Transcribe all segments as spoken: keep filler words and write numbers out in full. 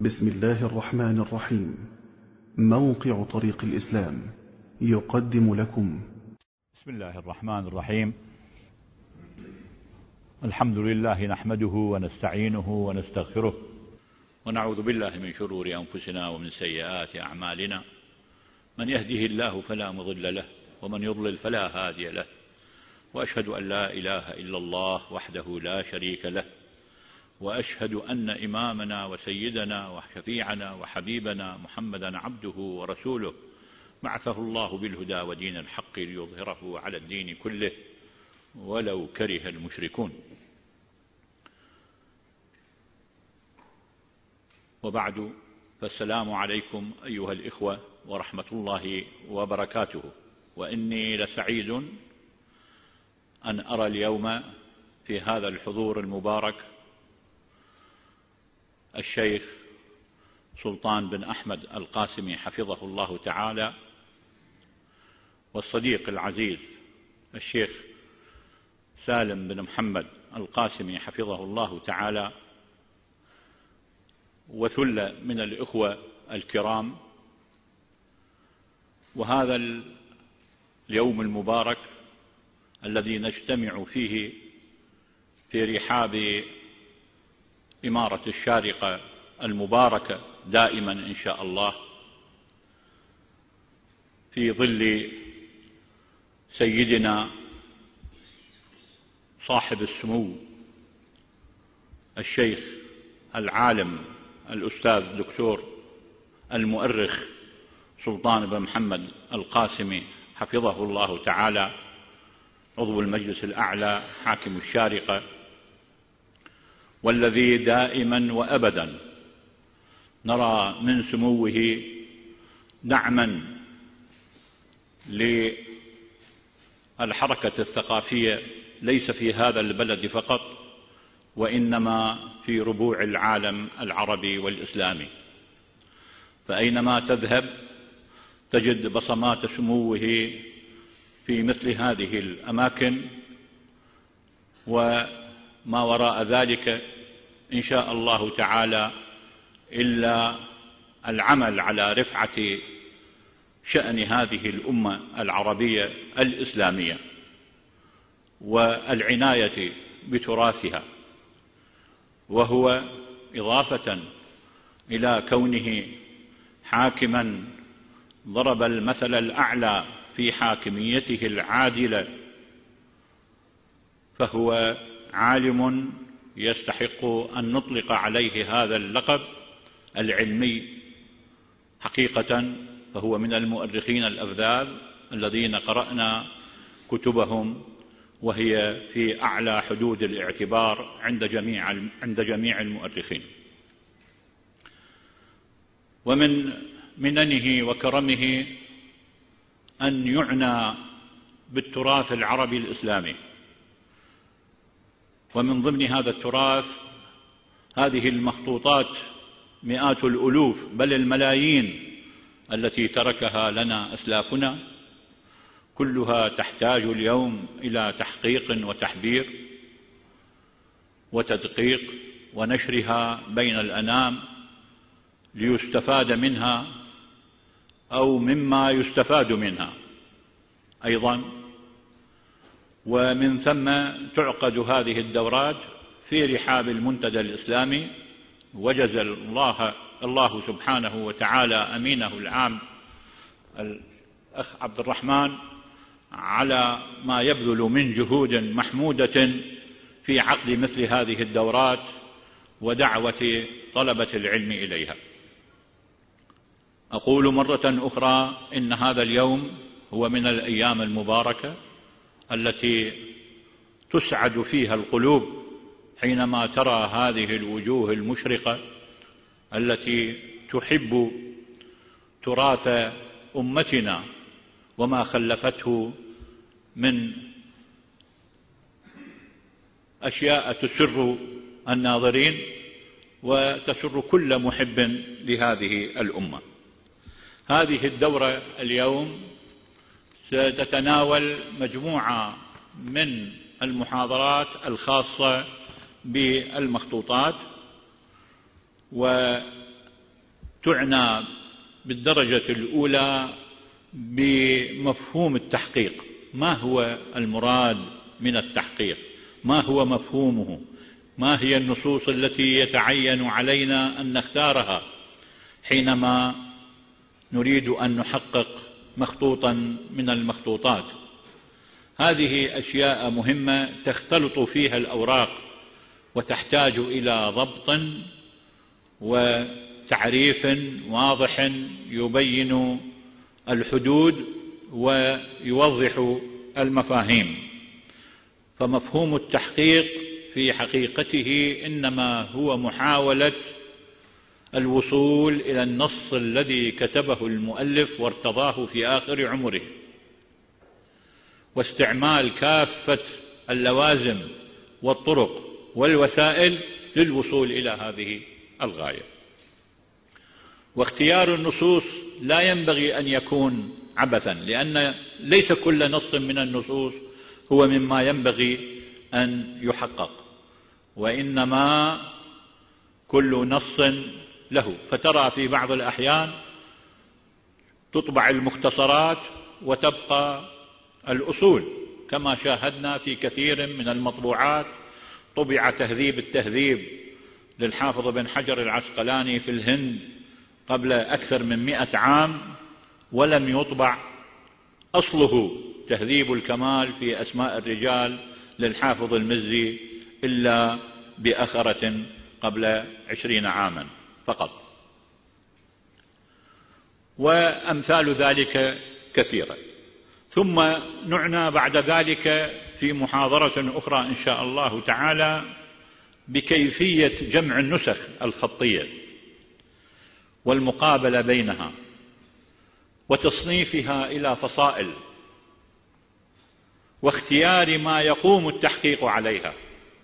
بسم الله الرحمن الرحيم. موقع طريق الإسلام يقدم لكم. بسم الله الرحمن الرحيم. الحمد لله نحمده ونستعينه ونستغفره ونعوذ بالله من شرور أنفسنا ومن سيئات أعمالنا. من يهده الله فلا مضل له ومن يضلل فلا هادي له، وأشهد أن لا إله إلا الله وحده لا شريك له، وأشهد أن إمامنا وسيدنا وشفيعنا وحبيبنا محمدا عبده ورسوله، بعثه الله بالهدى ودين الحق ليظهره على الدين كله ولو كره المشركون. وبعد، فالسلام عليكم أيها الإخوة ورحمة الله وبركاته. وإني لسعيد أن أرى اليوم في هذا الحضور المبارك الشيخ سلطان بن أحمد القاسمي حفظه الله تعالى، والصديق العزيز الشيخ سالم بن محمد القاسمي حفظه الله تعالى، وثلة من الإخوة الكرام. وهذا اليوم المبارك الذي نجتمع فيه في رحاب إمارة الشارقة المباركة دائما إن شاء الله، في ظل سيدنا صاحب السمو الشيخ العالم الأستاذ الدكتور المؤرخ سلطان بن محمد القاسمي حفظه الله تعالى، عضو المجلس الأعلى حاكم الشارقة، والذي دائما وأبدا نرى من سموه دعما للحركة الثقافية ليس في هذا البلد فقط، وإنما في ربوع العالم العربي والإسلامي. فأينما تذهب تجد بصمات سموه في مثل هذه الأماكن، وما وراء ذلك إن شاء الله تعالى إلا العمل على رفعة شأن هذه الأمة العربية الإسلامية والعناية بتراثها. وهو إضافة إلى كونه حاكما ضرب المثل الأعلى في حاكميته العادلة، فهو عالم يستحق أن نطلق عليه هذا اللقب العلمي حقيقة. فهو من المؤرخين الأفذاذ الذين قرأنا كتبهم، وهي في أعلى حدود الاعتبار عند جميع عند جميع المؤرخين. ومن مننه وكرمه أن يعنى بالتراث العربي الإسلامي، ومن ضمن هذا التراث هذه المخطوطات مئات الألوف بل الملايين التي تركها لنا أسلافنا، كلها تحتاج اليوم إلى تحقيق وتحبير وتدقيق ونشرها بين الأنام ليستفاد منها أو مما يستفاد منها أيضا. ومن ثم تعقد هذه الدورات في رحاب المنتدى الإسلامي، وجزى الله الله سبحانه وتعالى أمينه العام الأخ عبد الرحمن على ما يبذل من جهود محمودة في عقد مثل هذه الدورات ودعوة طلبة العلم إليها. أقول مرة أخرى إن هذا اليوم هو من الأيام المباركة التي تسعد فيها القلوب حينما ترى هذه الوجوه المشرقة التي تحب تراث أمتنا وما خلفته من أشياء تسر الناظرين وتسر كل محب لهذه الأمة. هذه الدورة اليوم ستتناول مجموعة من المحاضرات الخاصة بالمخطوطات، تعنى بالدرجة الأولى بمفهوم التحقيق. ما هو المراد من التحقيق؟ ما هو مفهومه؟ ما هي النصوص التي يتعين علينا أن نختارها حينما نريد أن نحقق مخطوطا من المخطوطات؟ هذه أشياء مهمة تختلط فيها الأوراق وتحتاج إلى ضبط وتعريف واضح يبين الحدود ويوضح المفاهيم. فمفهوم التحقيق في حقيقته إنما هو محاولة الوصول إلى النص الذي كتبه المؤلف وارتضاه في آخر عمره، واستعمال كافة اللوازم والطرق والوسائل للوصول إلى هذه الغاية. واختيار النصوص لا ينبغي أن يكون عبثا، لأن ليس كل نص من النصوص هو مما ينبغي أن يحقق، وإنما كل نص له. فترى في بعض الأحيان تطبع المختصرات وتبقى الأصول، كما شاهدنا في كثير من المطبوعات. طبع تهذيب التهذيب للحافظ بن حجر العسقلاني في الهند قبل أكثر من مئة عام، ولم يطبع أصله تهذيب الكمال في أسماء الرجال للحافظ المزي إلا بأخرة قبل عشرين عاما فقط، وأمثال ذلك كثيرة. ثم نعنى بعد ذلك في محاضرة أخرى إن شاء الله تعالى بكيفية جمع النسخ الخطية والمقابلة بينها وتصنيفها إلى فصائل، واختيار ما يقوم التحقيق عليها،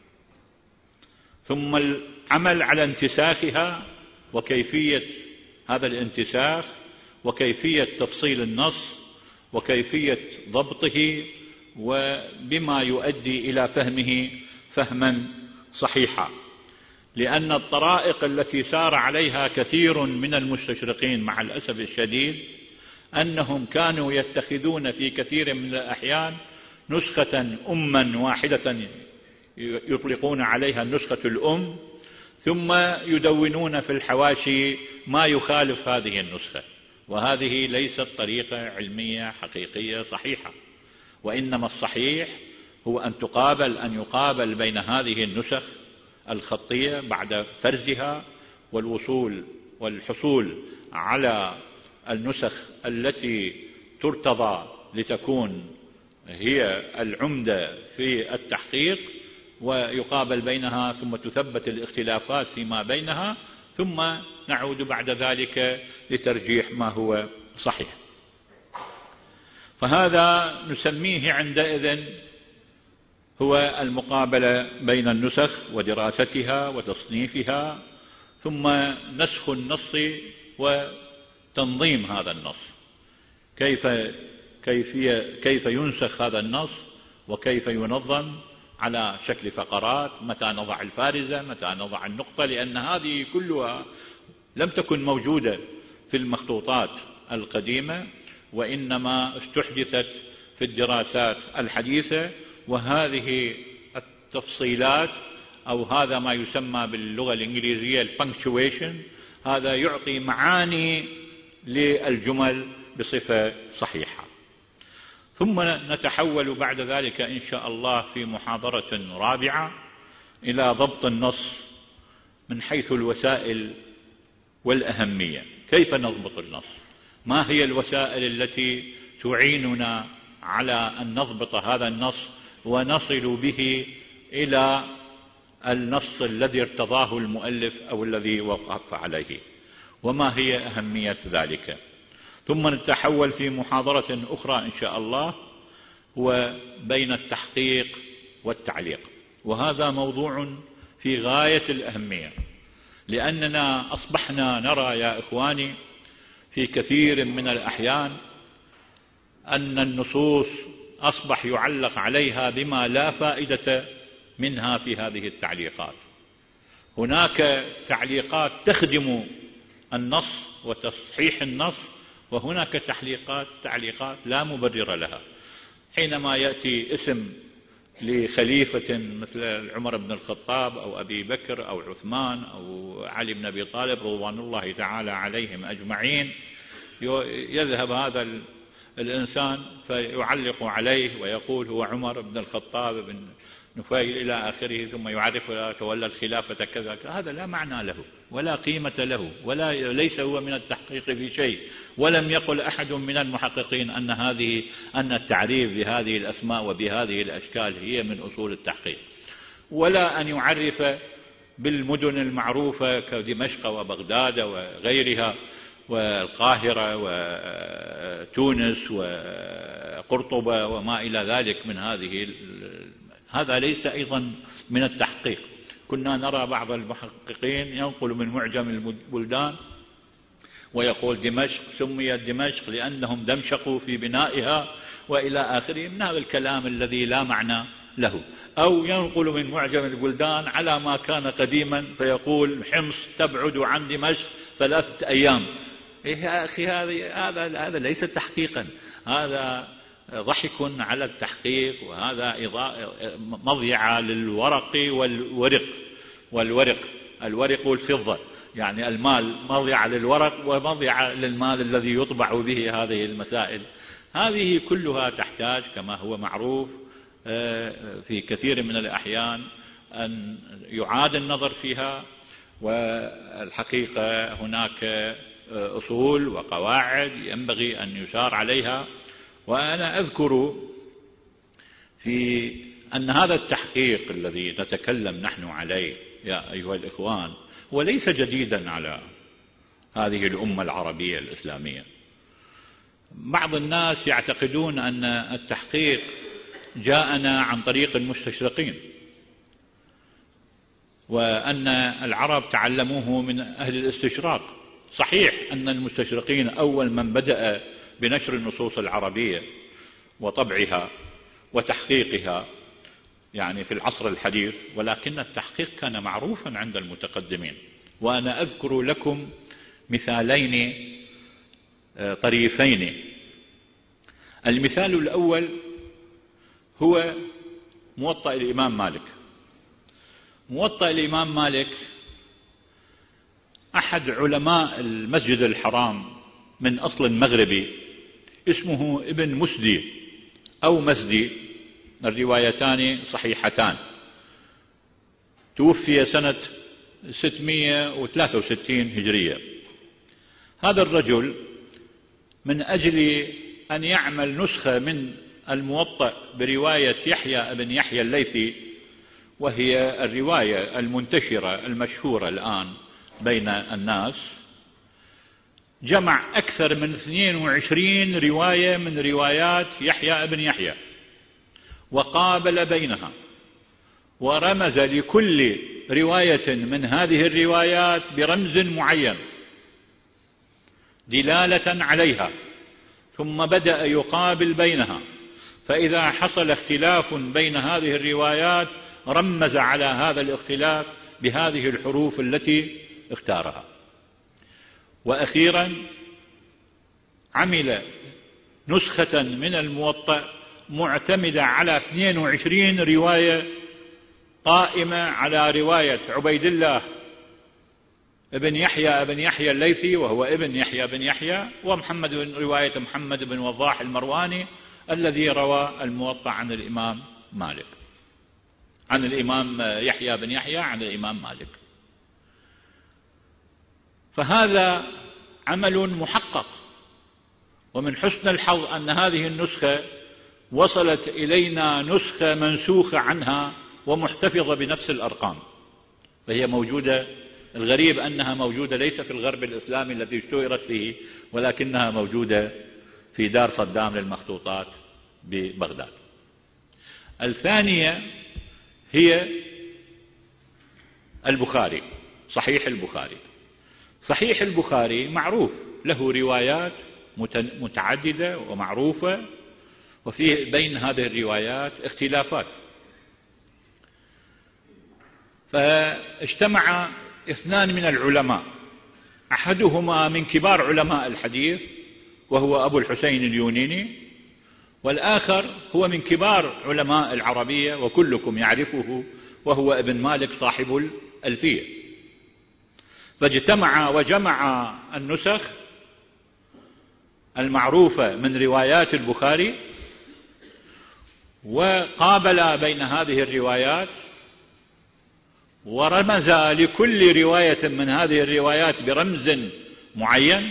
ثم العمل على انتساخها وكيفية هذا الانتساخ، وكيفية تفصيل النص، وكيفية ضبطه، وبما يؤدي إلى فهمه فهما صحيحا. لأن الطرائق التي سار عليها كثير من المستشرقين مع الأسف الشديد أنهم كانوا يتخذون في كثير من الأحيان نسخة أما واحدة يطلقون عليها النسخة الأم، ثم يدونون في الحواشي ما يخالف هذه النسخة، وهذه ليست طريقة علمية حقيقية صحيحة. وإنما الصحيح هو أن تقابل أن يقابل بين هذه النسخ الخطية بعد فرزها والوصول والحصول على النسخ التي ترتضى لتكون هي العمدة في التحقيق، ويقابل بينها، ثم تثبت الاختلافات فيما بينها، ثم نعود بعد ذلك لترجيح ما هو صحيح. فهذا نسميه عندئذ هو المقابلة بين النسخ ودراستها وتصنيفها، ثم نسخ النص وتنظيم هذا النص. كيف كيف كيف ينسخ هذا النص وكيف ينظم على شكل فقرات، متى نضع الفارزة، متى نضع النقطة، لأن هذه كلها لم تكن موجودة في المخطوطات القديمة، وإنما استحدثت في الدراسات الحديثة. وهذه التفصيلات أو هذا ما يسمى باللغة الإنجليزية البنكتويشن، هذا يعطي معاني للجمل بصفة صحيحة. ثم نتحول بعد ذلك إن شاء الله في محاضرة رابعة إلى ضبط النص من حيث الوسائل والأهمية. كيف نضبط النص؟ ما هي الوسائل التي تعيننا على أن نضبط هذا النص ونصل به إلى النص الذي ارتضاه المؤلف أو الذي وقف عليه، وما هي أهمية ذلك؟ ثم نتحول في محاضرة أخرى إن شاء الله وبين التحقيق والتعليق، وهذا موضوع في غاية الأهمية، لأننا أصبحنا نرى يا إخواني في كثير من الأحيان أن النصوص أصبح يعلق عليها بما لا فائدة منها في هذه التعليقات. هناك تعليقات تخدم النص وتصحيح النص، وهناك تحليقات تعليقات لا مبرر لها. حينما يأتي اسم لخليفة مثل عمر بن الخطاب أو أبي بكر أو عثمان أو علي بن أبي طالب رضوان الله تعالى عليهم أجمعين، يذهب هذا الإنسان فيعلق عليه ويقول هو عمر بن الخطاب بن نفيل إلى آخره، ثم يعرف تولى الخلافة كذا. هذا لا معنى له ولا قيمة له، ولا ليس هو من التحقيق في شيء. ولم يقل أحد من المحققين أن هذه أن التعريف بهذه الأسماء وبهذه الأشكال هي من أصول التحقيق، ولا أن يعرف بالمدن المعروفة كدمشق وبغداد وغيرها والقاهرة وتونس وقرطبة وما إلى ذلك من هذه. هذا ليس أيضا من التحقيق. كنا نرى بعض المحققين ينقل من معجم البلدان ويقول دمشق سميت دمشق لأنهم دمشقوا في بنائها وإلى آخره من هذا الكلام الذي لا معنى له. أو ينقل من معجم البلدان على ما كان قديما فيقول حمص تبعد عن دمشق ثلاثة أيام. يا أخي هذا هذا ليس تحقيقا، هذا ضحك على التحقيق، وهذا مضيعة للورق والورق والورق الورق والفضة، يعني المال مضيعة للورق ومضيعة للمال الذي يطبع به هذه المسائل. هذه كلها تحتاج كما هو معروف في كثير من الأحيان أن يعاد النظر فيها. والحقيقة هناك أصول وقواعد ينبغي أن يسار عليها. وأنا أذكر في أن هذا التحقيق الذي نتكلم نحن عليه يا أيها الإخوان وليس جديدا على هذه الأمة العربية الإسلامية. بعض الناس يعتقدون أن التحقيق جاءنا عن طريق المستشرقين، وأن العرب تعلموه من أهل الاستشراق. صحيح أن المستشرقين أول من بدأ بنشر النصوص العربية وطبعها وتحقيقها يعني في العصر الحديث، ولكن التحقيق كان معروفا عند المتقدمين. وأنا أذكر لكم مثالين طريفين. المثال الأول هو موطأ الإمام مالك. موطأ الإمام مالك أحد علماء المسجد الحرام من أصل مغربي اسمه ابن مسدي أو مسدي، الروايتان صحيحتان، توفي سنة ستمائة وثلاثة وستين هجرية. هذا الرجل من أجل أن يعمل نسخة من الموطأ برواية يحيى بن يحيى الليثي، وهي الرواية المنتشرة المشهورة الآن بين الناس، جمع أكثر من اثنين وعشرين رواية من روايات يحيى بن يحيى وقابل بينها، ورمز لكل رواية من هذه الروايات برمز معين دلالة عليها، ثم بدأ يقابل بينها، فإذا حصل اختلاف بين هذه الروايات رمز على هذا الاختلاف بهذه الحروف التي اختارها. وأخيرا عمل نسخة من الموطأ معتمدة على اثنين وعشرين رواية قائمة على رواية عبيد الله ابن يحيى بن يحيى الليثي وهو ابن يحيى بن يحيى، ومحمد بن رواية محمد بن وضاح المرواني الذي روى الموطأ عن الإمام مالك عن الإمام يحيى بن يحيى عن الإمام مالك. فهذا عمل محقق، ومن حسن الحظ أن هذه النسخة وصلت إلينا نسخة منسوخة عنها ومحتفظة بنفس الأرقام، فهي موجودة. الغريب أنها موجودة ليس في الغرب الإسلامي الذي اشتهرت فيه، ولكنها موجودة في دار صدام للمخطوطات ببغداد. الثانية هي البخاري، صحيح البخاري. صحيح البخاري معروف له روايات متعددة ومعروفة، وفيه بين هذه الروايات اختلافات. فاجتمع اثنان من العلماء أحدهما من كبار علماء الحديث وهو أبو الحسين اليونيني، والآخر هو من كبار علماء العربية وكلكم يعرفه وهو ابن مالك صاحب الألفية. فاجتمع وجمع النسخ المعروفة من روايات البخاري وقابل بين هذه الروايات، ورمز لكل رواية من هذه الروايات برمز معين.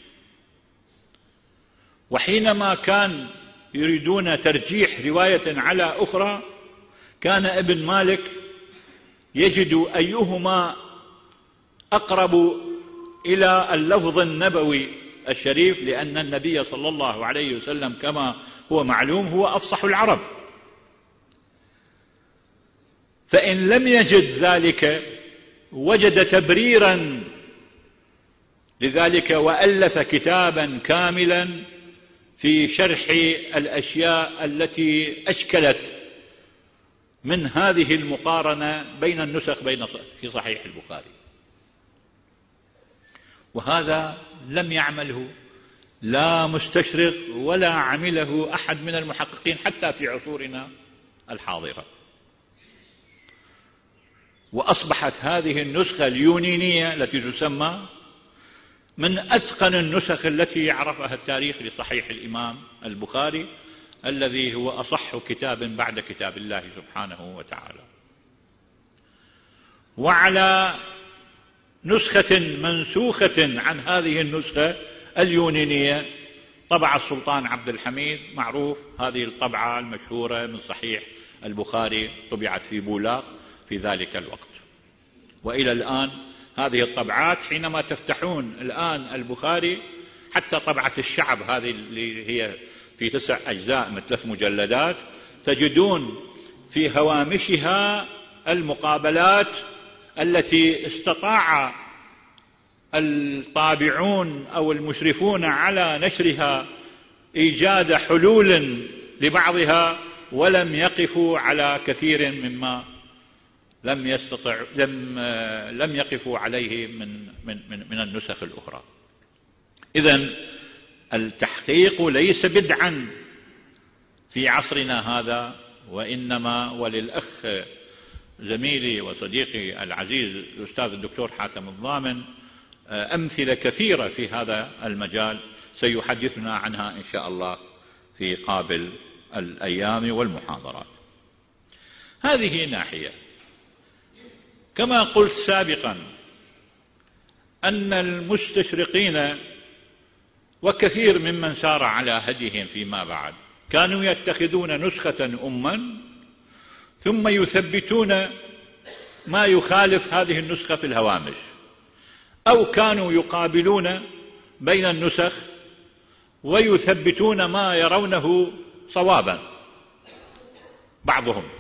وحينما كان يريدون ترجيح رواية على أخرى كان ابن مالك يجد أيهما أقرب إلى اللفظ النبوي الشريف، لأن النبي صلى الله عليه وسلم كما هو معلوم هو أفصح العرب. فإن لم يجد ذلك وجد تبريرا لذلك وألف كتابا كاملا في شرح الأشياء التي أشكلت من هذه المقارنة بين النسخ بين في صحيح البخاري. وهذا لم يعمله لا مستشرق ولا عمله أحد من المحققين حتى في عصورنا الحاضرة. وأصبحت هذه النسخة اليونينية التي تسمى من أتقن النسخ التي يعرفها التاريخ لصحيح الإمام البخاري الذي هو أصح كتاب بعد كتاب الله سبحانه وتعالى. وعلى نسخة منسوخة عن هذه النسخة اليونانية طبع السلطان عبد الحميد، معروف هذه الطبعة المشهورة من صحيح البخاري طبعت في بولاق في ذلك الوقت. وإلى الآن هذه الطبعات حينما تفتحون الآن البخاري حتى طبعة الشعب هذه اللي هي في تسع أجزاء من ثلاث مجلدات تجدون في هوامشها المقابلات التي استطاع الطابعون أو المشرفون على نشرها إيجاد حلول لبعضها، ولم يقفوا على كثير مما لم يستطع لم لم يقفوا عليه من من من, من النسخ الأخرى. إذن التحقيق ليس بدعا في عصرنا هذا، وإنما وللأخ زميلي وصديقي العزيز الأستاذ الدكتور حاتم الضامن أمثلة كثيرة في هذا المجال سيحدثنا عنها إن شاء الله في قابل الأيام والمحاضرات. هذه ناحية. كما قلت سابقا أن المستشرقين وكثير ممن سار على هديهم فيما بعد كانوا يتخذون نسخة أما ثم يثبتون ما يخالف هذه النسخة في الهوامش، أو كانوا يقابلون بين النسخ ويثبتون ما يرونه صوابا بعضهم،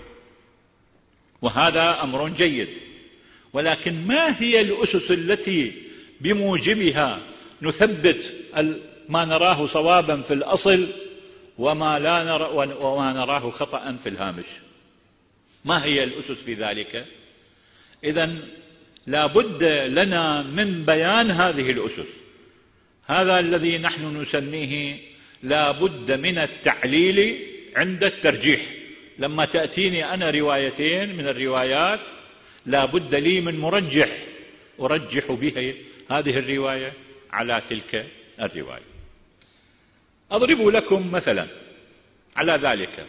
وهذا أمر جيد. ولكن ما هي الأسس التي بموجبها نثبت ما نراه صوابا في الأصل وما لا نرى وما نراه خطأ في الهامش؟ ما هي الأسس في ذلك؟ إذن لا بد لنا من بيان هذه الأسس. هذا الذي نحن نسميه لا بد من التعليل عند الترجيح. لما تأتيني أنا روايتين من الروايات لا بد لي من مرجح أرجح به هذه الرواية على تلك الرواية. أضرب لكم مثلا على ذلك.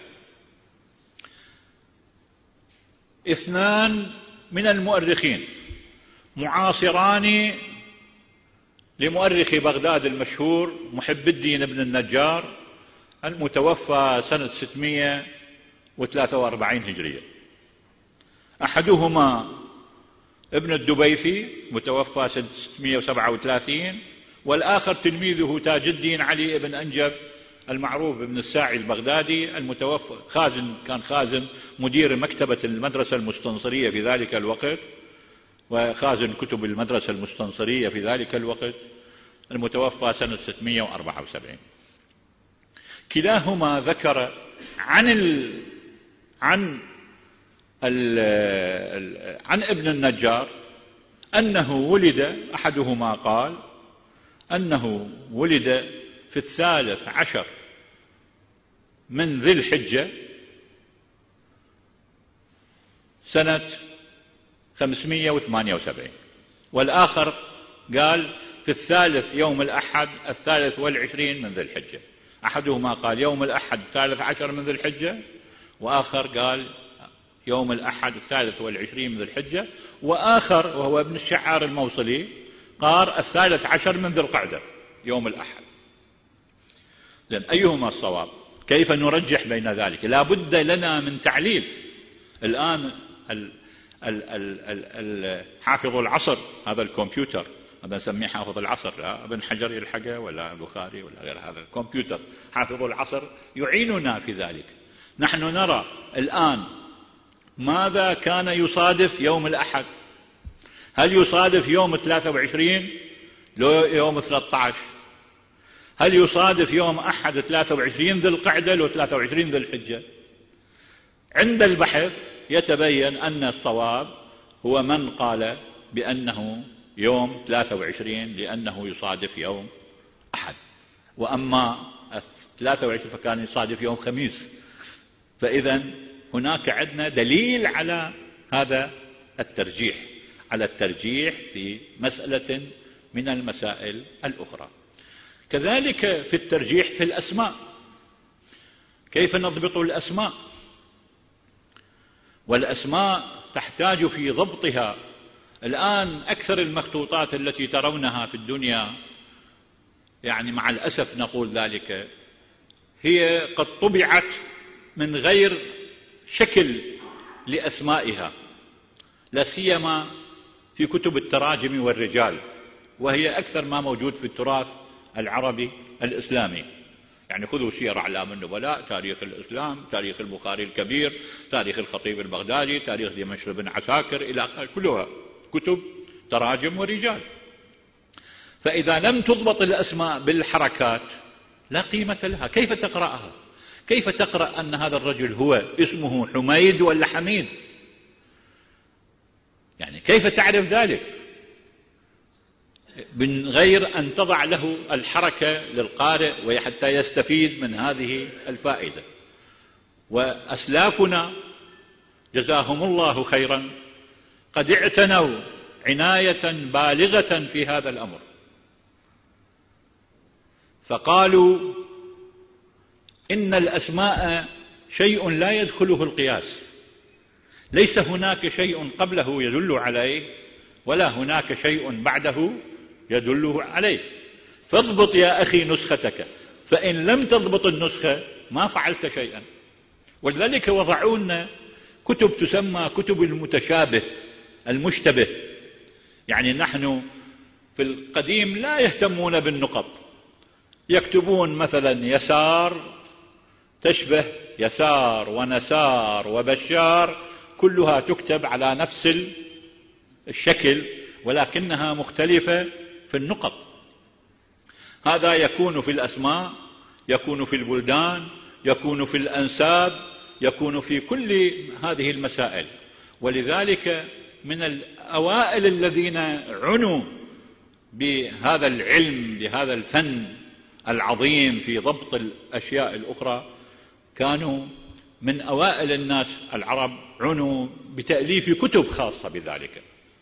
اثنان من المؤرخين معاصران لمؤرخ بغداد المشهور محب الدين بن النجار المتوفى سنة ستمائة وثلاثة وأربعين هجرية. أحدهما ابن الدبيثي متوفى سنة ستمائة وسبعة وثلاثين، والآخر تلميذه تاج الدين علي بن أنجب المعروف بن الساعي البغدادي المتوفى خازن كان خازن مدير مكتبة المدرسة المستنصرية في ذلك الوقت وخازن كتب المدرسة المستنصرية في ذلك الوقت، المتوفى سنة ستمائة وأربعة وسبعين. كلاهما ذكر عن ال... عن ال... عن ابن النجار أنه ولد، أحدهما قال أنه ولد في الثالث عشر من ذي الحجة سنة خمسمائة وثمانية وسبعين، والآخر قال في الثالث يوم الأحد الثالث والعشرين من ذي الحجة. أحدهما قال يوم الأحد الثالث عشر من ذي الحجة، وآخر قال يوم الأحد الثالث والعشرين من ذي الحجة، وآخر وهو ابن الشعار الموصلي قال الثالث عشر من ذي القعدة يوم الأحد. لأن أيهما الصواب؟ كيف نرجح بين ذلك؟ لا بد لنا من تعليل. الآن ال ال ال ال ال حافظ العصر، هذا الكمبيوتر، هذا نسميه حافظ العصر، لا ابن حجر يلحقه ولا البخاري ولا غير، هذا الكمبيوتر حافظ العصر يعيننا في ذلك. نحن نرى الآن ماذا كان يصادف يوم الأحد، هل يصادف يوم ثلاثة وعشرين لو يوم ثلاثة عشر؟ هل يصادف يوم أحد ثلاثة وعشرين ذي القعدة لو ثلاثة وعشرين ذي الحجة؟ عند البحث يتبين أن الصواب هو من قال بأنه يوم ثلاثة وعشرين لأنه يصادف يوم أحد، وأما ثلاثة وعشرين فكان يصادف يوم خميس. فإذا هناك عندنا دليل على هذا الترجيح، على الترجيح في مسألة من المسائل الأخرى. كذلك في الترجيح في الأسماء، كيف نضبط الأسماء؟ والأسماء تحتاج في ضبطها. الآن أكثر المخطوطات التي ترونها في الدنيا، يعني مع الأسف نقول ذلك، هي قد طبعت من غير شكل لأسمائها، لا سيما في كتب التراجم والرجال، وهي أكثر ما موجود في التراث العربي الإسلامي. يعني خذوا سير أعلام النبلاء، تاريخ الإسلام، تاريخ البخاري الكبير، تاريخ الخطيب البغدادي، تاريخ دمشق بن عساكر، إلى كلها كتب تراجم ورجال. فإذا لم تضبط الأسماء بالحركات لا قيمة لها. كيف تقرأها؟ كيف تقرأ أن هذا الرجل هو اسمه حميد ولا حميد؟ يعني كيف تعرف ذلك من غير أن تضع له الحركة للقارئ وحتى يستفيد من هذه الفائدة؟ وأسلافنا جزاهم الله خيرا قد اعتنوا عناية بالغة في هذا الأمر، فقالوا إن الأسماء شيء لا يدخله القياس، ليس هناك شيء قبله يدل عليه ولا هناك شيء بعده يدل عليه. فاضبط يا أخي نسختك، فإن لم تضبط النسخة ما فعلت شيئا. ولذلك وضعوا لنا كتب تسمى كتب المتشابه المشتبه. يعني نحن في القديم لا يهتمون بالنقط، يكتبون مثلا يسار تشبه يسار ونسار وبشار، كلها تكتب على نفس الشكل ولكنها مختلفة في النقط. هذا يكون في الأسماء، يكون في البلدان، يكون في الأنساب، يكون في كل هذه المسائل. ولذلك من الأوائل الذين عنوا بهذا العلم، بهذا الفن العظيم في ضبط الأشياء الأخرى، كانوا من أوائل الناس العرب عنوا بتأليف كتب خاصة بذلك.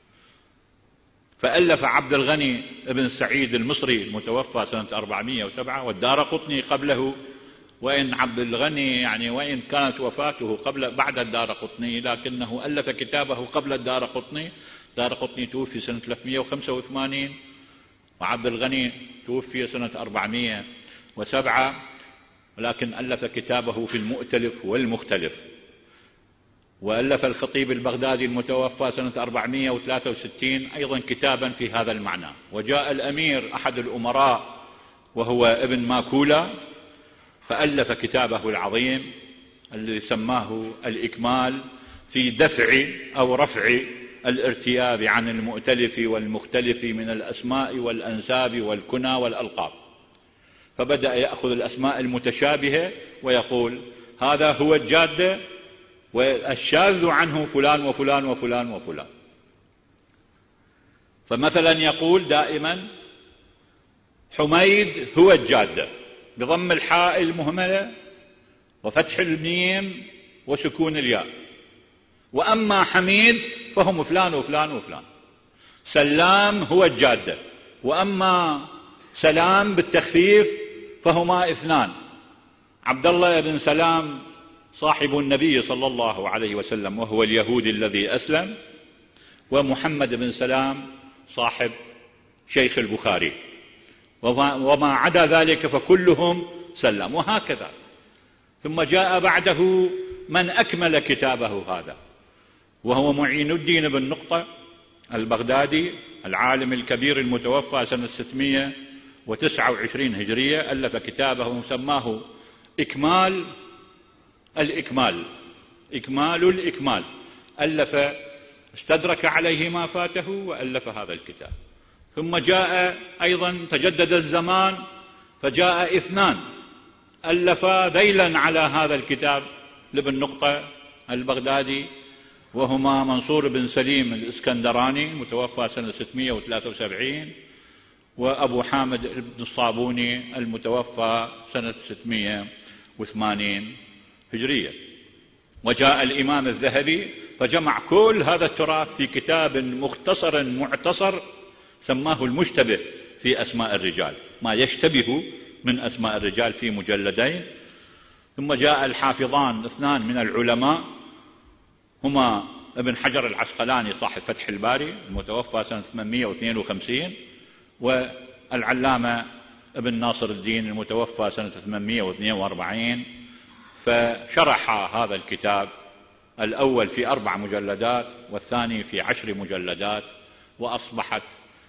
فألف عبد الغني ابن سعيد المصري المتوفى سنة أربعمائة وسبعة، والدارقطني قبله، وإن عبد الغني يعني وإن كانت وفاته قبل بعد الدارقطني لكنه ألف كتابه قبل الدارقطني. الدارقطني توفي سنة ثلاثمائة وخمسة وثمانين وعبد الغني توفي سنة أربعمائة وسبعة، ولكن ألف كتابه في المؤتلف والمختلف. وألف الخطيب البغدادي المتوفى سنة أربعمائة وثلاثة وستين أيضا كتابا في هذا المعنى. وجاء الأمير أحد الأمراء وهو ابن ماكولا فألف كتابه العظيم الذي سماه الإكمال في دفع أو رفع الارتياب عن المؤتلف والمختلف من الأسماء والأنساب والكنى والألقاب. فبدأ يأخذ الأسماء المتشابهة ويقول هذا هو الجادة، والشاذ عنه فلان وفلان وفلان وفلان. فمثلا يقول دائما حميد هو الجادة بضم الحاء المهملة وفتح الميم وسكون الياء، وأما حميد فهم فلان وفلان وفلان. سلام هو الجادة، وأما سلام بالتخفيف فهما اثنان، عبد الله بن سلام صاحب النبي صلى الله عليه وسلم وهو اليهودي الذي أسلم، ومحمد بن سلام صاحب شيخ البخاري، وما عدا ذلك فكلهم سلام، وهكذا. ثم جاء بعده من أكمل كتابه هذا، وهو معين الدين بن نقطة البغدادي العالم الكبير المتوفى سنة ستمائة وتسعة وعشرين هجرية، ألف كتابه سماه إكمال الإكمال إكمال الإكمال، ألف استدرك عليه ما فاته وألف هذا الكتاب. ثم جاء أيضا تجدد الزمان فجاء اثنان ألفا ذيلا على هذا الكتاب لابن نقطة البغدادي، وهما منصور بن سليم الإسكندراني المتوفى سنة ستمائة وثلاثة وسبعين، وأبو حامد بن الصابوني المتوفى سنة ستمائة وثمانين هجرية. وجاء الإمام الذهبي فجمع كل هذا التراث في كتاب مختصر معتصر سماه المشتبه في أسماء الرجال، ما يشتبه من أسماء الرجال في مجلدين. ثم جاء الحافظان اثنان من العلماء هما ابن حجر العسقلاني صاحب فتح الباري المتوفى سنة ثمانمائة واثنين وخمسين، والعلامة ابن ناصر الدين المتوفى سنة ثمانمائة واثنين وأربعين، فشرح هذا الكتاب الأول في أربع مجلدات والثاني في عشر مجلدات، وأصبحت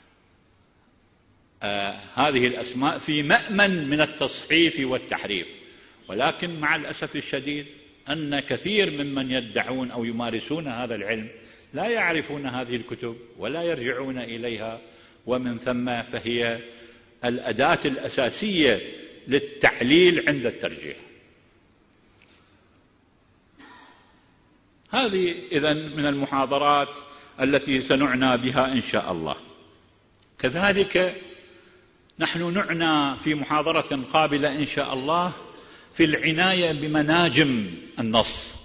آه هذه الأسماء في مأمن من التصحيف والتحريف. ولكن مع الأسف الشديد أن كثير ممن يدعون أو يمارسون هذا العلم لا يعرفون هذه الكتب ولا يرجعون إليها، ومن ثم فهي الأداة الأساسية للتعليل عند الترجيح. هذه إذن من المحاضرات التي سنعنى بها إن شاء الله. كذلك نحن نعنى في محاضرة قابلة إن شاء الله في العناية بمناجم النص.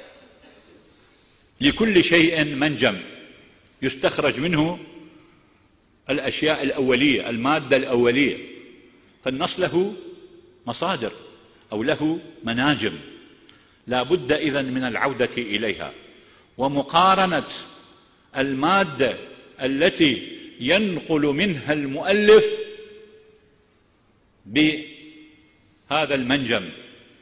لكل شيء منجم يستخرج منه الأشياء الأولية، المادة الأولية، فالنص له مصادر أو له مناجم، لا بد إذن من العودة إليها ومقارنة المادة التي ينقل منها المؤلف بهذا المنجم.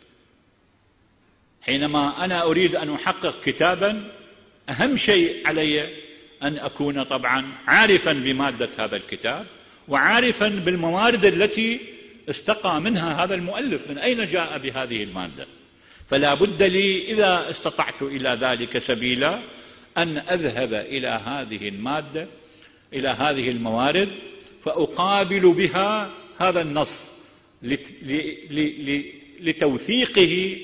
حينما أنا أريد أن أحقق كتابا أهم شيء علي أن أكون طبعا عارفا بمادة هذا الكتاب وعارفا بالموارد التي استقى منها هذا المؤلف، من أين جاء بهذه المادة. فلا بد لي إذا استطعت إلى ذلك سبيلا أن أذهب إلى هذه المادة، إلى هذه الموارد، فأقابل بها هذا النص لتوثيقه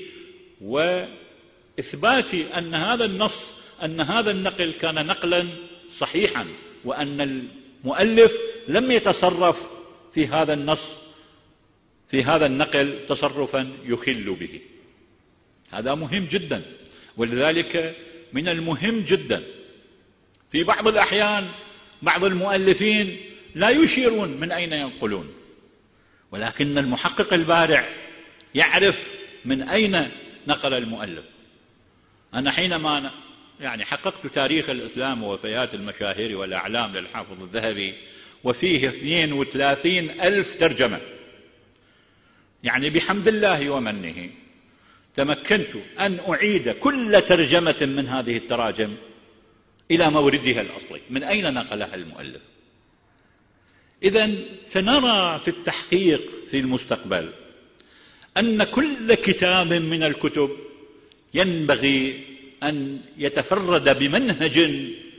وإثبات أن هذا النص، أن هذا النقل كان نقلا صحيحا، وأن المؤلف لم يتصرف في هذا النص في هذا النقل تصرفا يخل به. هذا مهم جدا. ولذلك من المهم جدا في بعض الأحيان بعض المؤلفين لا يشيرون من أين ينقلون، ولكن المحقق البارع يعرف من أين نقل المؤلف. أنا حينما يعني حققت تاريخ الإسلام ووفيات المشاهير والأعلام للحافظ الذهبي، وفيه اثنين وثلاثين ألف ترجمة، يعني بحمد الله ومنه تمكنت أن أعيد كل ترجمة من هذه التراجم إلى موردها الأصلي، من أين نقلها المؤلف. إذن سنرى في التحقيق في المستقبل أن كل كتاب من الكتب ينبغي أن يتفرد بمنهج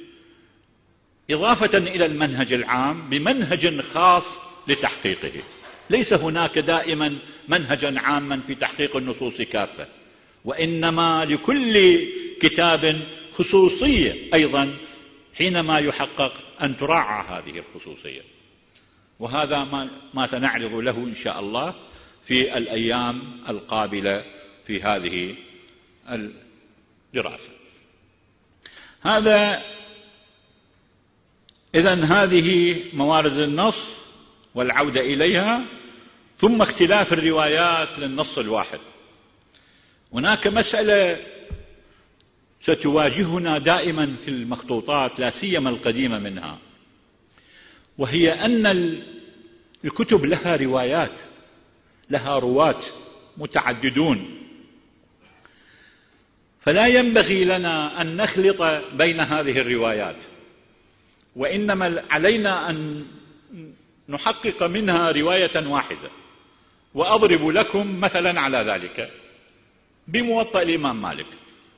إضافة إلى المنهج العام، بمنهج خاص لتحقيقه. ليس هناك دائما منهجا عاما في تحقيق النصوص كافة، وإنما لكل كتاب خصوصية أيضا حينما يحقق أن تراعى هذه الخصوصية، وهذا ما, ما سنعرض له إن شاء الله في الأيام القابلة في هذه الدراسة. هذا إذن هذه موارد النص والعودة إليها، ثم اختلاف الروايات للنص الواحد. هناك مسألة ستواجهنا دائما في المخطوطات لا سيما القديمة منها، وهي أن الكتب لها روايات، لها رواة متعددون، فلا ينبغي لنا أن نخلط بين هذه الروايات، وإنما علينا أن نحقق منها رواية واحدة. وأضرب لكم مثلا على ذلك بموطأ الإمام مالك.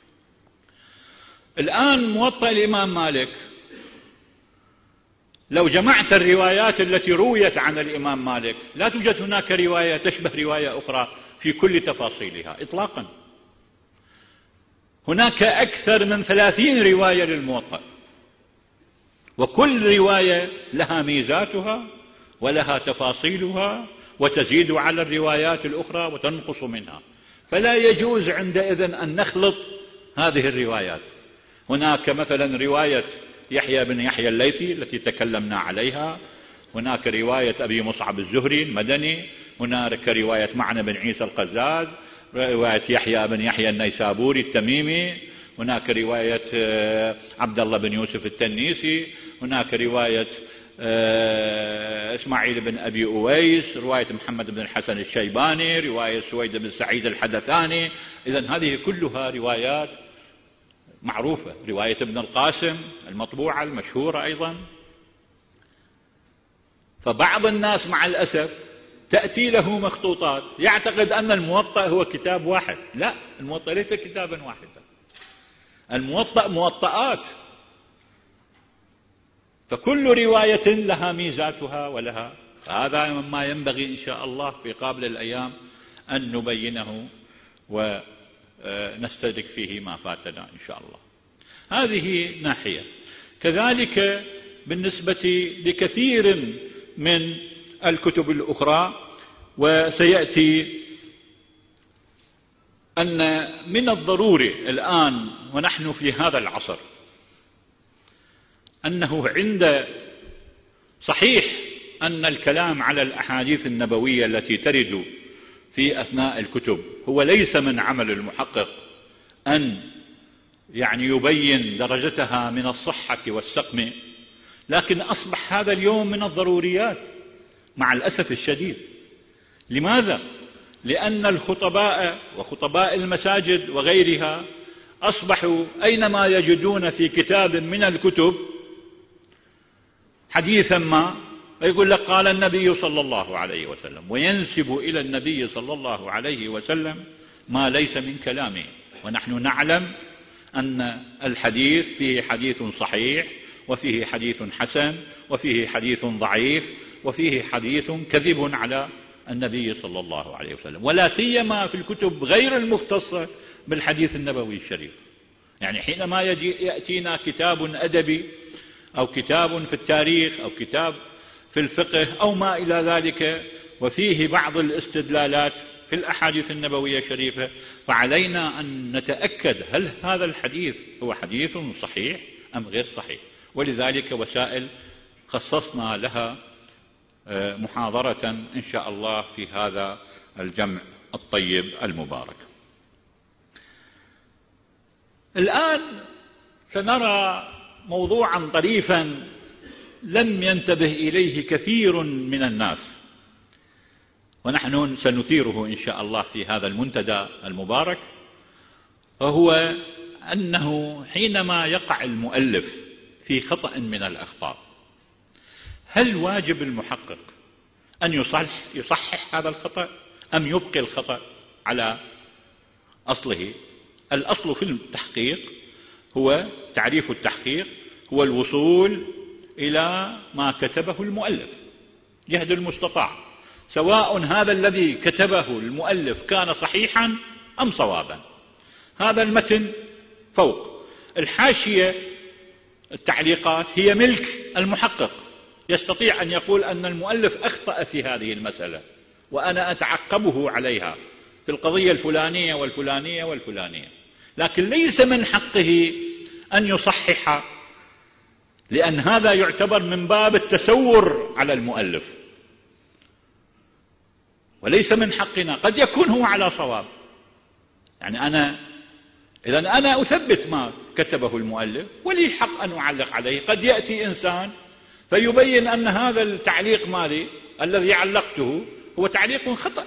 الآن موطأ الإمام مالك لو جمعت الروايات التي رويت عن الإمام مالك لا توجد هناك رواية تشبه رواية أخرى في كل تفاصيلها إطلاقا. هناك أكثر من ثلاثين رواية للموطأ، وكل رواية لها ميزاتها ولها تفاصيلها، وتزيد على الروايات الأخرى وتنقص منها، فلا يجوز عندئذ أن نخلط هذه الروايات. هناك مثلا رواية يحيى بن يحيى الليثي التي تكلمنا عليها، هناك رواية أبي مصعب الزهري المدني، هناك رواية معنى بن عيسى القزاز، رواية يحيى بن يحيى النيسابوري التميمي، هناك رواية عبد الله بن يوسف التنيسي، هناك رواية إسماعيل بن أبي أويس، رواية محمد بن الحسن الشيباني، رواية سويد بن سعيد الحدثاني. إذن هذه كلها روايات معروفة. رواية ابن القاسم المطبوعة المشهورة أيضا. فبعض الناس مع الأسف تأتي له مخطوطات يعتقد أن الموطأ هو كتاب واحد. لا، الموطأ ليس كتابا واحدا، الموطأ موطئات، فكل رواية لها ميزاتها ولها. هذا مما ينبغي إن شاء الله في قابل الأيام أن نبينه ونستدرك فيه ما فاتنا إن شاء الله. هذه ناحية. كذلك بالنسبة لكثير من الكتب الأخرى، وسيأتي أن من الضروري الآن ونحن في هذا العصر أنه عند صحيح أن الكلام على الأحاديث النبوية التي ترد في أثناء الكتب هو ليس من عمل المحقق أن يعني يبين درجتها من الصحة والسقم، لكن أصبح هذا اليوم من الضروريات مع الأسف الشديد. لماذا؟ لأن الخطباء وخطباء المساجد وغيرها أصبحوا أينما يجدون في كتاب من الكتب حديثا ما يقول لك قال النبي صلى الله عليه وسلم، وينسب إلى النبي صلى الله عليه وسلم ما ليس من كلامه. ونحن نعلم أن الحديث فيه حديث صحيح، وفيه حديث حسن، وفيه حديث ضعيف، وفيه حديث كذب على النبي صلى الله عليه وسلم، ولا سيما في الكتب غير المختصة بالحديث النبوي الشريف. يعني حينما يجي يأتينا كتاب أدبي أو كتاب في التاريخ أو كتاب في الفقه أو ما إلى ذلك، وفيه بعض الاستدلالات في الأحاديث النبوية الشريفة، فعلينا أن نتأكد هل هذا الحديث هو حديث صحيح أم غير صحيح. ولذلك وسائل خصصنا لها محاضرة إن شاء الله في هذا الجمع الطيب المبارك. الآن سنرى موضوعا طريفا لم ينتبه إليه كثير من الناس، ونحن سنثيره إن شاء الله في هذا المنتدى المبارك، وهو أنه حينما يقع المؤلف في خطأ من الأخطاء هل واجب المحقق أن يصحح, يصحح هذا الخطأ أم يبقي الخطأ على أصله؟ الأصل في التحقيق هو تعريف التحقيق هو الوصول إلى ما كتبه المؤلف جهد المستطاع، سواء هذا الذي كتبه المؤلف كان صحيحا أم صوابا. هذا المتن فوق الحاشية التعليقات هي ملك المحقق، يستطيع أن يقول أن المؤلف أخطأ في هذه المسألة وأنا أتعقبه عليها في القضية الفلانية والفلانية والفلانية، لكن ليس من حقه أن يصحح، لأن هذا يعتبر من باب التسور على المؤلف، وليس من حقنا. قد يكون هو على صواب، يعني أنا إذن أنا أثبت ما كتبه المؤلف ولي حق أن أعلق عليه. قد يأتي إنسان فيبين أن هذا التعليق مالي الذي علقته هو تعليق خطأ،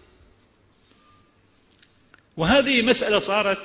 وهذه مسألة صارت.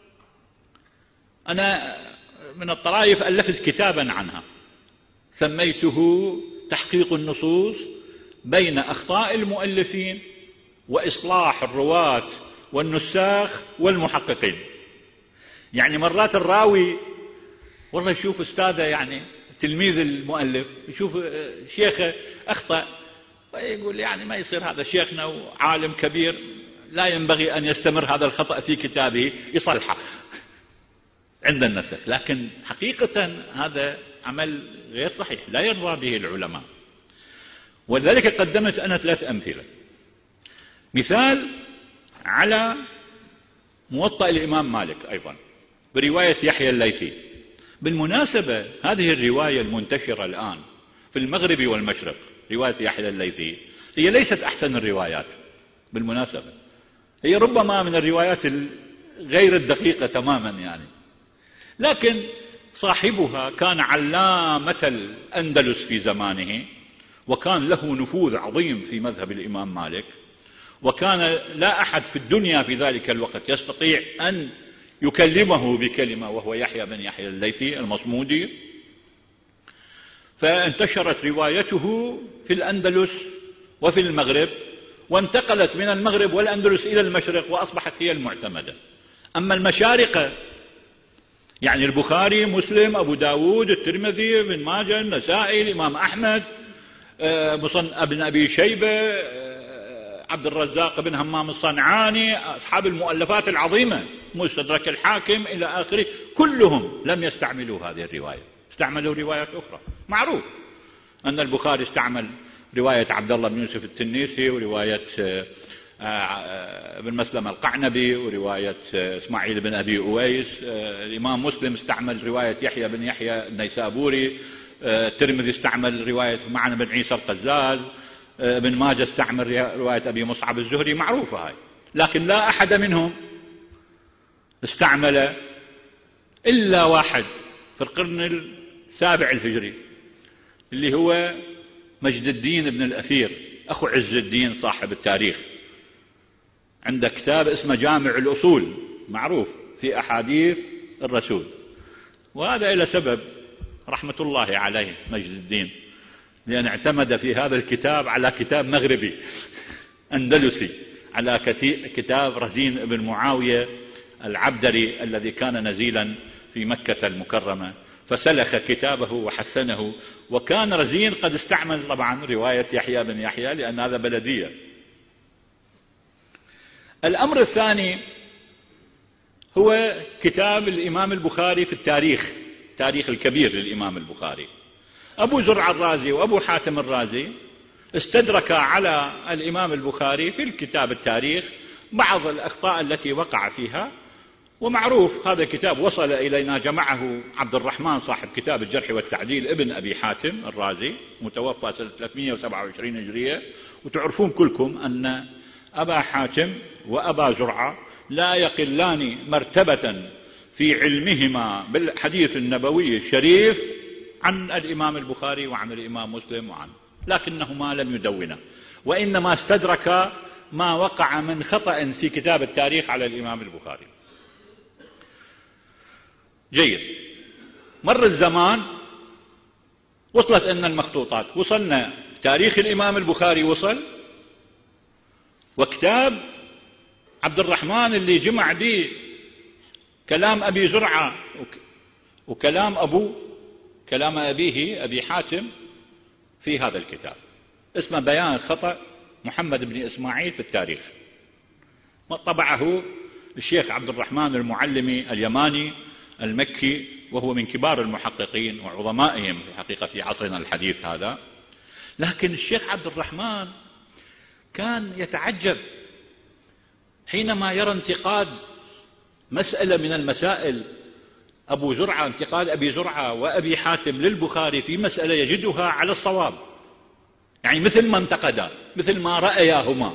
أنا من الطرائف ألفت كتابا عنها سميته تحقيق النصوص بين أخطاء المؤلفين وإصلاح الرواة والنساخ والمحققين. يعني مرات الراوي والله يشوف أستاذه، يعني تلميذ المؤلف، يشوف شيخه أخطأ ويقول يعني ما يصير، هذا شيخنا وعالم كبير لا ينبغي أن يستمر هذا الخطأ في كتابه، يصلحه عند النسخ. لكن حقيقة هذا عمل غير صحيح لا يرضى به العلماء. ولذلك قدمت أنا ثلاث أمثلة. مثال على موطأ الإمام مالك أيضا برواية يحيى الليثي. بالمناسبة هذه الرواية المنتشرة الآن في المغرب والمشرق، رواية يحيى الليثي، هي ليست أحسن الروايات بالمناسبة، هي ربما من الروايات غير الدقيقة تماما يعني، لكن صاحبها كان علامة الأندلس في زمانه، وكان له نفوذ عظيم في مذهب الإمام مالك، وكان لا أحد في الدنيا في ذلك الوقت يستطيع أن يكلمه بكلمة وهو يحيى بن يحيى الليثي المصمودي. فانتشرت روايته في الأندلس وفي المغرب، وانتقلت من المغرب والأندلس إلى المشرق وأصبحت هي المعتمدة. أما المشارقة يعني البخاري، مسلم، أبو داود، الترمذي، ابن ماجه، النسائي، الإمام أحمد، ابن أبي شيبة، عبد الرزاق بن همام الصنعاني، أصحاب المؤلفات العظيمة، مستدرك الحاكم إلى آخره، كلهم لم يستعملوا هذه الرواية، استعملوا روايات أخرى. معروف أن البخاري استعمل رواية عبد الله بن يوسف التنيسي، ورواية ابن مسلم القعنبي، ورواية إسماعيل بن أبي أويس. الإمام مسلم استعمل رواية يحيى بن يحيى النيسابوري. الترمذي استعمل رواية معن بن عيسى القزاز. ابن ماجه استعمل رواية أبي مصعب الزهري، معروفة هاي. لكن لا أحد منهم استعمل إلا واحد في القرن السابع الهجري، اللي هو مجد الدين بن الأثير أخو عز الدين صاحب التاريخ، عنده كتاب اسمه جامع الأصول، معروف في أحاديث الرسول. وهذا إلى سبب رحمة الله عليه مجد الدين، لأن اعتمد في هذا الكتاب على كتاب مغربي أندلسي، على كتاب رزين بن معاوية العبدري الذي كان نزيلا في مكة المكرمة، فسلخ كتابه وحسنه. وكان رزين قد استعمل طبعا رواية يحيى بن يحيى لأن هذا بلدية. الأمر الثاني هو كتاب الإمام البخاري في التاريخ، تاريخ الكبير للإمام البخاري. أبو زرع الرازي وأبو حاتم الرازي استدرك على الإمام البخاري في الكتاب التاريخ بعض الأخطاء التي وقع فيها، ومعروف هذا الكتاب وصل إلينا، جمعه عبد الرحمن صاحب كتاب الجرح والتعديل ابن أبي حاتم الرازي، متوفى سنة ثلاثمائة وسبعة وعشرين هجرية. وتعرفون كلكم أن أبا حاتم وأبا زرعة لا يقلان مرتبة في علمهما بالحديث النبوي الشريف عن الإمام البخاري وعن الإمام مسلم وعن، لكنهما لم يدونا، وإنما استدرك ما وقع من خطأ في كتاب التاريخ على الإمام البخاري. جيد، مر الزمان، وصلت أن المخطوطات، وصلنا تاريخ الإمام البخاري وصل، وكتاب عبد الرحمن اللي جمع به كلام أبي زرعة وكلام أبو كلام أبيه أبي حاتم في هذا الكتاب، اسمه بيان خطأ محمد بن إسماعيل في التاريخ. طبعه الشيخ عبد الرحمن المعلمي اليماني المكي وهو من كبار المحققين وعظمائهم في الحقيقة في عصرنا الحديث هذا. لكن الشيخ عبد الرحمن كان يتعجب حينما يرى انتقاد مسألة من المسائل، أبو زرعة، انتقاد أبي زرعة وأبي حاتم للبخاري في مسألة يجدها على الصواب، يعني مثل ما انتقدا، مثل ما رأياهما.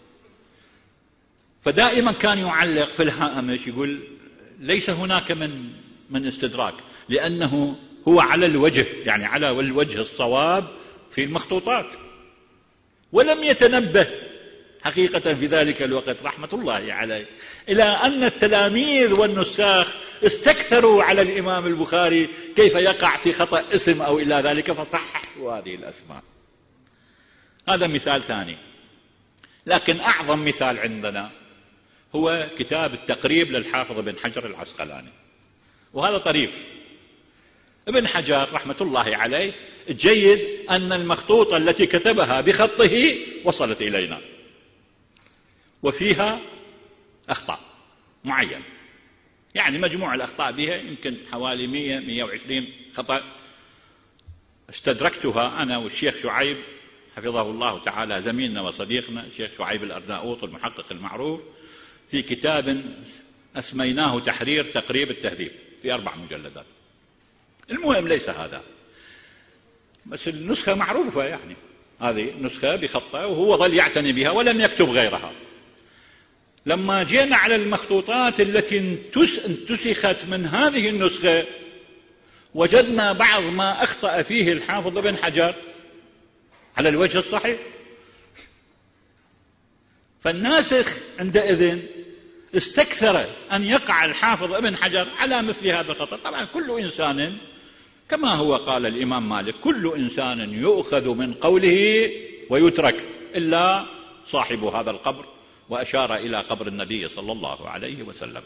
فدائما كان يعلق في الهامش يقول ليس هناك من من استدراك، لأنه هو على الوجه، يعني على الوجه الصواب في المخطوطات، ولم يتنبه حقيقة في ذلك الوقت رحمة الله عليه إلى أن التلاميذ والنساخ استكثروا على الإمام البخاري كيف يقع في خطأ اسم أو إلى ذلك فصححوا هذه الأسماء. هذا مثال ثاني. لكن أعظم مثال عندنا هو كتاب التقريب للحافظ ابن حجر العسقلاني، وهذا طريف. ابن حجر رحمة الله عليه الجيد أن المخطوطة التي كتبها بخطه وصلت إلينا وفيها أخطاء معينة، يعني مجموع الأخطاء بها يمكن حوالي مئة مئة وعشرين خطأ. استدركتها أنا والشيخ شعيب حفظه الله تعالى، زميلنا وصديقنا الشيخ شعيب الأرناؤوط المحقق المعروف، في كتاب أسميناه تحرير تقريب التهذيب في أربع مجلدات. المهم ليس هذا، بس النسخة معروفة، يعني هذه نسخة بخطة وهو ظل يعتني بها ولم يكتب غيرها. لما جينا على المخطوطات التي انتسخت من هذه النسخة وجدنا بعض ما أخطأ فيه الحافظ ابن حجر على الوجه الصحيح. فالناسخ عندئذ استكثر أن يقع الحافظ ابن حجر على مثل هذا الخطأ. طبعا كل إنسان كما هو قال الإمام مالك كل إنسان يؤخذ من قوله ويترك إلا صاحب هذا القبر، وأشار إلى قبر النبي صلى الله عليه وسلم.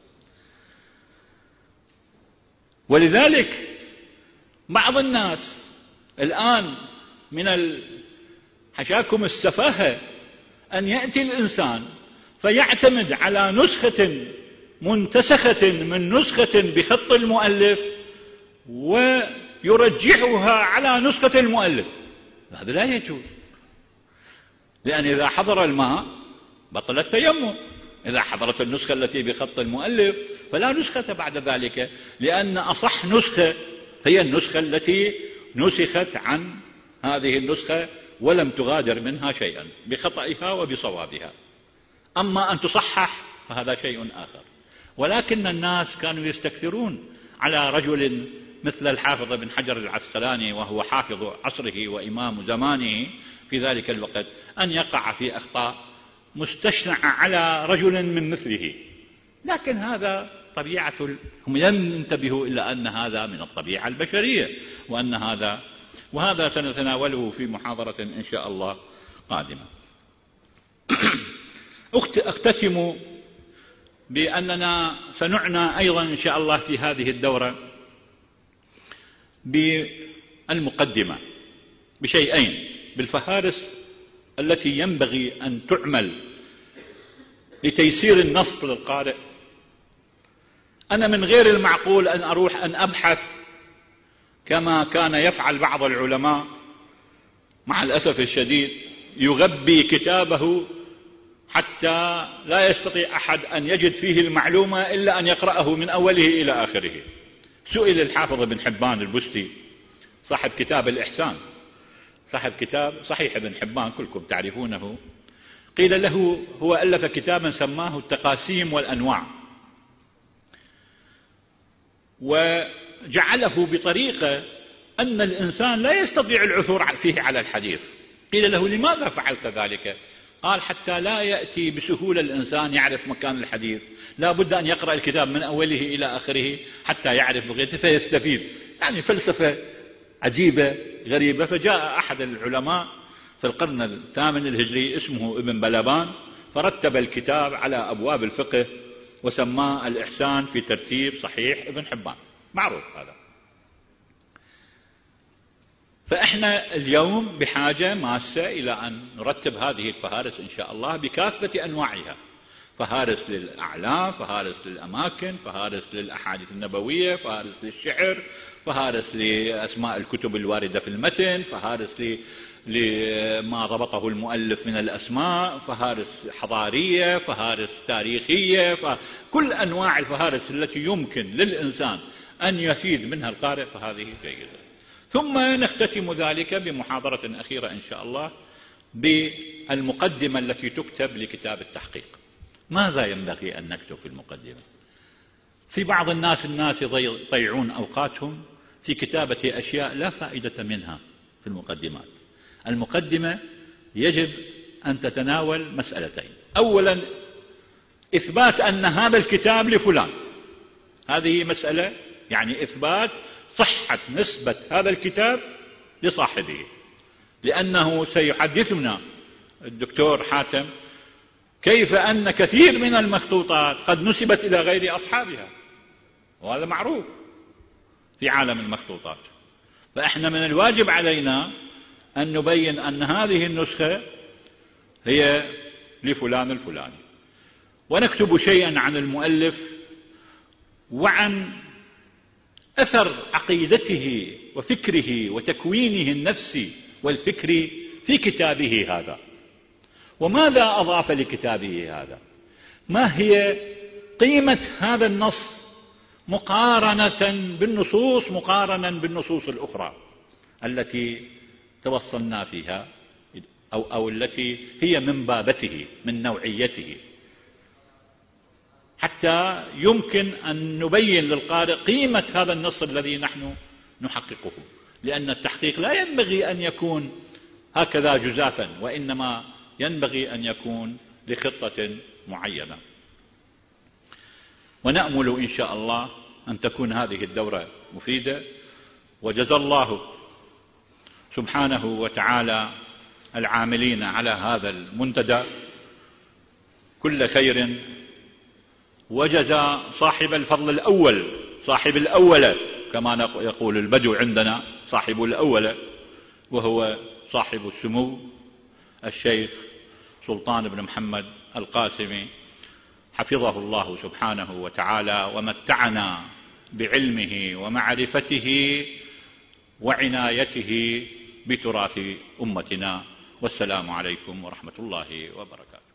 ولذلك بعض الناس الآن من حشاكم السفاهة أن يأتي الإنسان فيعتمد على نسخة منتسخة من نسخة بخط المؤلف ويرجحها على نسخة المؤلف. هذا لا يجوز، لأن إذا حضر الماء بطل التيمم، إذا حضرت النسخة التي بخط المؤلف فلا نسخة بعد ذلك، لأن أصح نسخة هي النسخة التي نسخت عن هذه النسخة ولم تغادر منها شيئا بخطئها وبصوابها. أما أن تصحح فهذا شيء آخر. ولكن الناس كانوا يستكثرون على رجل مثل الحافظ ابن حجر العسقلاني، وهو حافظ عصره وإمام زمانه في ذلك الوقت، أن يقع في أخطاء مستشنعة على رجل من مثله. لكن هذا طبيعة، هم لم ينتبهوا إلا أن هذا من الطبيعة البشرية، وأن هذا وهذا سنتناوله في محاضرة إن شاء الله قادمة. أختتم بأننا سنعنى أيضا إن شاء الله في هذه الدورة بالمقدمة بشيئين: بالفهارس التي ينبغي أن تعمل لتيسير النص للقارئ. أنا من غير المعقول أن أروح أن أبحث كما كان يفعل بعض العلماء، مع الأسف الشديد يغبي كتابه حتى لا يستطيع أحد أن يجد فيه المعلومة إلا أن يقرأه من أوله إلى آخره. سئل الحافظ ابن حبان البستي صاحب كتاب الإحسان، صاحب كتاب صحيح ابن حبان كلكم تعرفونه، قيل له هو ألف كتابا سماه التقاسيم والأنواع، وجعله بطريقة أن الإنسان لا يستطيع العثور فيه على الحديث. قيل له لماذا فعلت ذلك؟ قال حتى لا يأتي بسهولة الإنسان يعرف مكان الحديث، لا بد أن يقرأ الكتاب من أوله إلى آخره حتى يعرف بقيته فيستفيد. يعني فلسفة عجيبة غريبة. فجاء أحد العلماء في القرن الثامن الهجري اسمه ابن بلبان، فرتب الكتاب على أبواب الفقه وسماه الإحسان في ترتيب صحيح ابن حبان، معروف هذا. فإحنا اليوم بحاجة ماسة إلى أن نرتب هذه الفهارس إن شاء الله بكافة أنواعها. فهارس للأعلام، فهارس للأماكن، فهارس للأحاديث النبوية، فهارس للشعر، فهارس لأسماء الكتب الواردة في المتن، فهارس لما ربطه المؤلف من الأسماء، فهارس حضارية، فهارس تاريخية، فكل أنواع الفهارس التي يمكن للإنسان أن يفيد منها القارئ فهذه جيدة. ثم نختتم ذلك بمحاضرة أخيرة إن شاء الله بالمقدمة التي تكتب لكتاب التحقيق. ماذا ينبغي أن نكتب في المقدمة؟ في بعض الناس الناس يضيعون أوقاتهم في كتابة أشياء لا فائدة منها في المقدمات. المقدمة يجب أن تتناول مسألتين: أولا إثبات أن هذا الكتاب لفلان، هذه مسألة، يعني إثبات صحة نسبة هذا الكتاب لصاحبه، لأنه سيحدثنا الدكتور حاتم كيف أن كثير من المخطوطات قد نسبت إلى غير أصحابها، وهذا معروف في عالم المخطوطات. فإحنا من الواجب علينا أن نبين أن هذه النسخة هي لفلان الفلاني، ونكتب شيئا عن المؤلف وعن أثر عقيدته وفكره وتكوينه النفسي والفكري في كتابه هذا، وماذا أضاف لكتابه هذا، ما هي قيمة هذا النص مقارنة بالنصوص مقارنة بالنصوص الأخرى التي توصلنا فيها أو, أو التي هي من بابته من نوعيته، حتى يمكن أن نبين للقارئ قيمة هذا النص الذي نحن نحققه. لأن التحقيق لا ينبغي أن يكون هكذا جزافا، وإنما ينبغي أن يكون لخطة معينة. ونأمل إن شاء الله أن تكون هذه الدورة مفيدة، وجزى الله سبحانه وتعالى العاملين على هذا المنتدى كل خير، وجزى صاحب الفضل الأول صاحب الأول كما يقول البدو عندنا، صاحب الأول، وهو صاحب السمو الشيخ سلطان بن محمد القاسمي، حفظه الله سبحانه وتعالى ومتعنا بعلمه ومعرفته وعنايته بتراث أمتنا. والسلام عليكم ورحمة الله وبركاته.